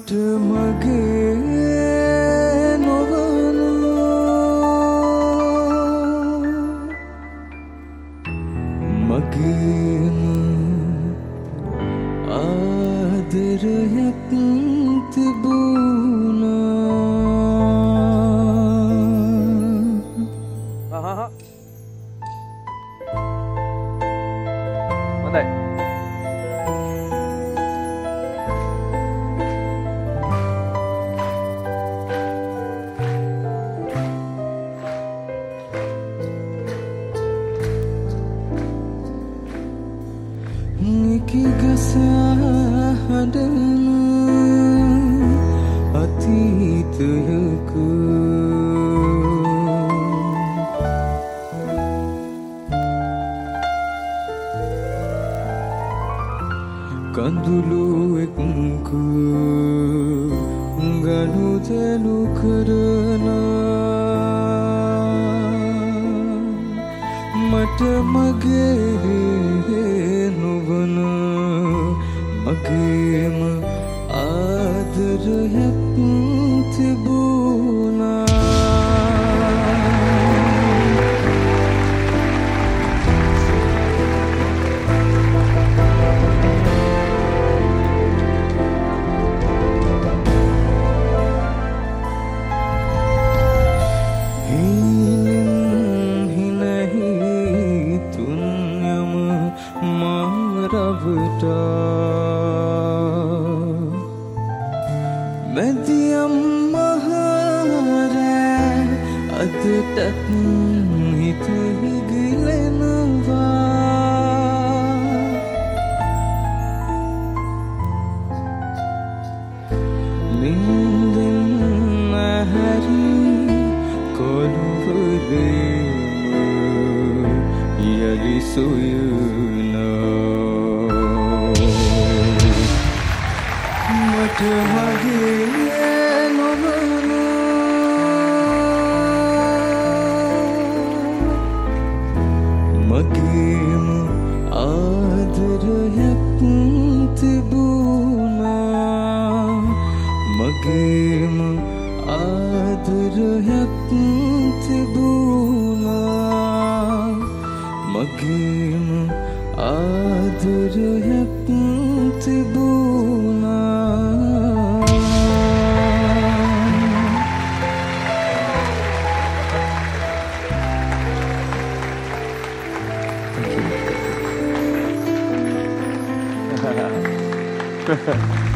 මට මගේ නොවන මගේම ආදරයක් තිබුණා. හොඳයි. නිකිගසහඬන අතීතයක කඳුළු එක්ක ගනුදෙනු කරන මට මගේ නොවන මගේම ආදරයක් තිබුණා. මැදියම් මහරෑ අදටත් හිත හිගිලෙනවා. නින්දෙන් හැරි කොළුවරේම යලි සොයනවා. මට මගේ නොවන මගේම ආදරයක් තිබුණා. මගේම ආදරයක් තිබුණා. මගේම ආදරයක් තිබුණා. Ha ha ha.